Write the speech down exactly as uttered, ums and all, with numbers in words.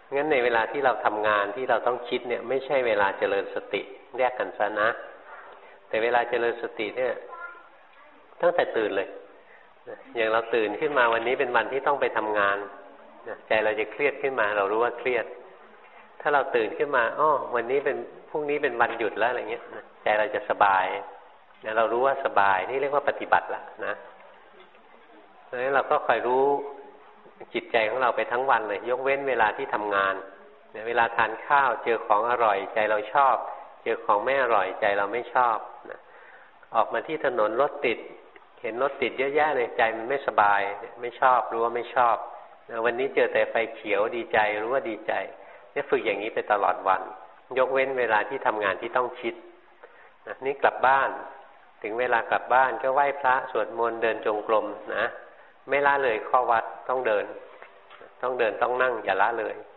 งั้นในเวลาที่เราทำงานที่เราต้องคิดเนี่ยไม่ใช่เวลาเจริญสติแยกกันซะนะแต่เวลาเจริญสติเนี่ยตั้งแต่ตื่นเลยอย่างเราตื่นขึ้นมาวันนี้เป็นวันที่ต้องไปทำงานใจเราจะเครียดขึ้นมาเรารู้ว่าเครียดถ้าเราตื่นขึ้นมาอ้อวันนี้เป็นพรุ่งนี้เป็นวันหยุดแล้วอะไรเงี้ยใจเราจะสบายเรารู้ว่าสบายนี่เรียกว่าปฏิบัติละนะเพราะฉะนั้นเราก็คอยรู้จิตใจของเราไปทั้งวันเลยยกเว้นเวลาที่ทำงานเวลาทานข้าวเจอของอร่อยใจเราชอบเจอของไม่อร่อยใจเราไม่ชอบนะออกมาที่ถนนรถติดเห็นรถติดเยอะแยะเลยใจมันไม่สบายไม่ชอบรู้ว่าไม่ชอบนะวันนี้เจอแต่ไฟเขียวดีใจรู้ว่าดีใจเนี่ยฝึกอย่างนี้ไปตลอดวันยกเว้นเวลาที่ทำงานที่ต้องคิดนะนี่กลับบ้านถึงเวลากลับบ้านก็ไหว้พระสวดมนต์เดินจงกรมนะไม่ละเลยข้อวัดต้องเดินต้องเดินต้องนั่งอย่าละเลย